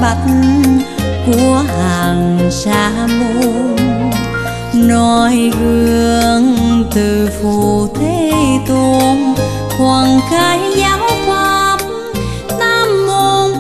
bạch của hàng sa môn, noi gương từ Phù Thế Tôn, hoàng khai giáo pháp tam môn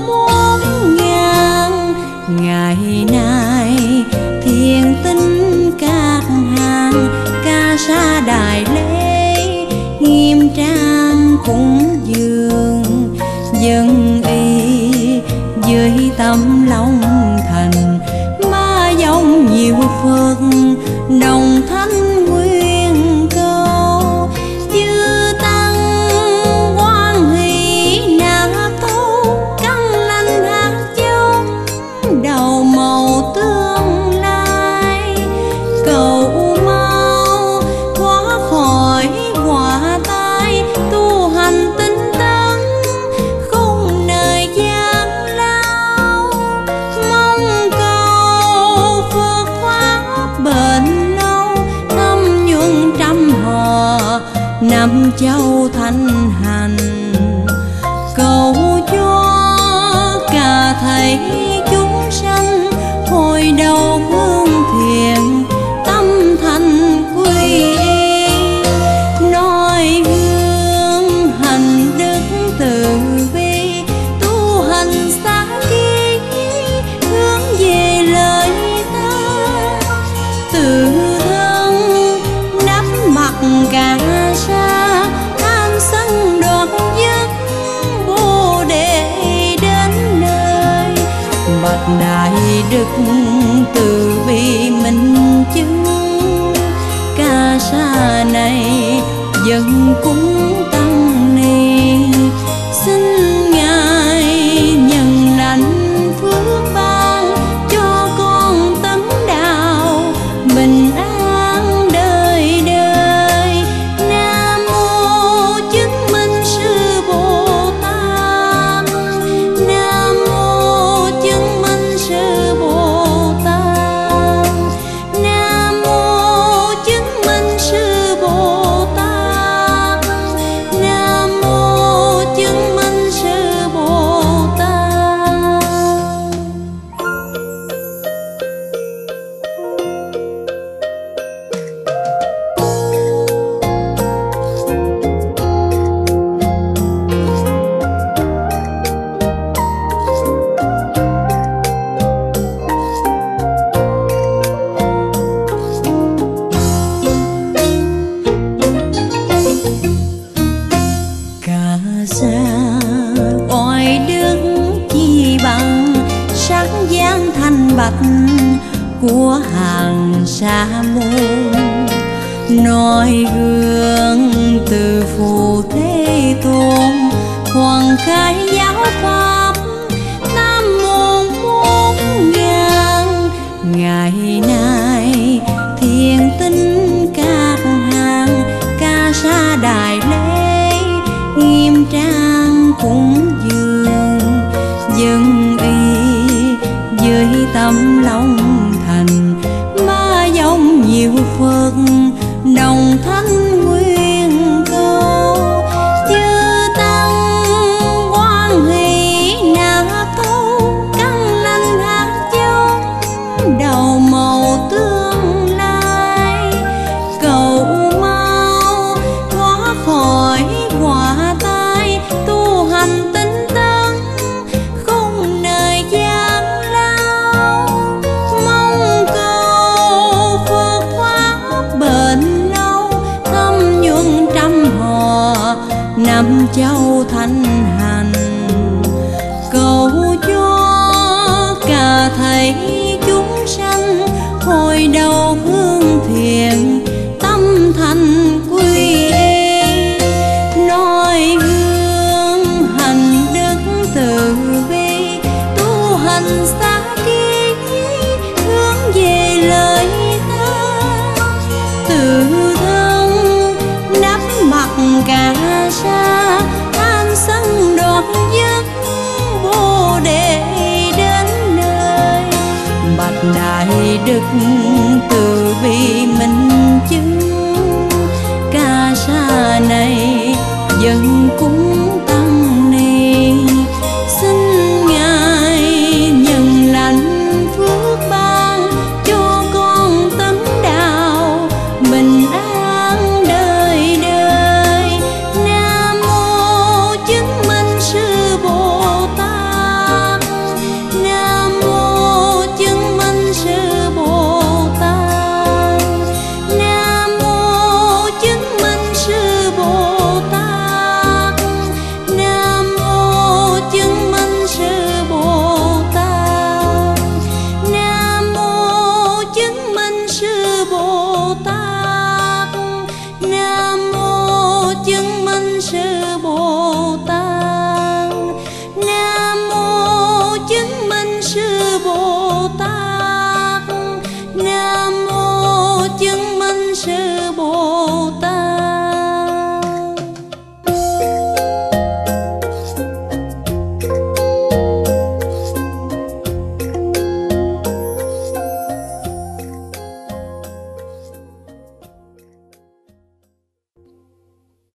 4000. Ngày nay thiền tinh các hàng ca sa đài lễ, nghiêm trang cúng dường dân y dưới tâm lòng thành. Ma dòng nhiều Phật đồng thanh nguyên câu, chư tăng quan hỷ na tâu, căn lành hạt giống đầu màu tương lai. Cầu mau thoát khỏi quả tai, tu hành tinh tấn không nơi gian lao. Mong cầu Phật pháp bền lâu, tâm nhuận trăm họ năm châu thanh hành. Cầu cho cả thảy chúng sanh hồi đầu hướng thiện, tâm thành quy y. Noi gương hành đức từ bi, tu hành xa kiến hướng về lời ta. Từ thân nắm mặt cả sa, an sân đoạt giấc Bồ Đề đến nơi. Bạch Đại Đức từ bi minh chứng, ca sa này dân cúng tăng ni. Xin Ngài nhân lành phước ban, cho con tấn đạo bình an đời đời. Nam mô chứng minh sư Bồ Tát, Nam mô chứng minh sư Bồ Tát, Nam mô chứng minh sư Bồ Tát, Nam mô chứng minh sư Bồ Tát. Ca sa oai đức chi bằng, sắc gian thanh bạch của hàng sa môn. Noi gương từ Phù Thế Tôn, hoàng khai giáo pháp tam môn 4000. Ngày nay thiền tinh các hàng ca sa đài lễ, nghiêm trang cúng dường dân y dưới tâm lòng thành. Ma dòng nhiều Phật đồng thanh nguyên câu, chư tăng quan hỷ na tâu, căn lành hạt giống đầu màu tương lai. Cầu mau thoát khỏi quả tai, tu hành tinh tấn không nơi gian lao. Mong cầu Phật pháp bền lâu, tâm nhuận trăm họ năm châu thanh hành. Cầu cho cả thảy chúng sanh hồi đầu hướng thiện, tâm thành quy y. Noi gương hành đức từ bi, tu hành xa kiến hướng về lời ta. Từ thân nắm mặt cả sa, an sân đoạt giấc Bồ Đề đến nơi. Bạch Đại Đức từ bi minh chứng, ca sa này dân cúng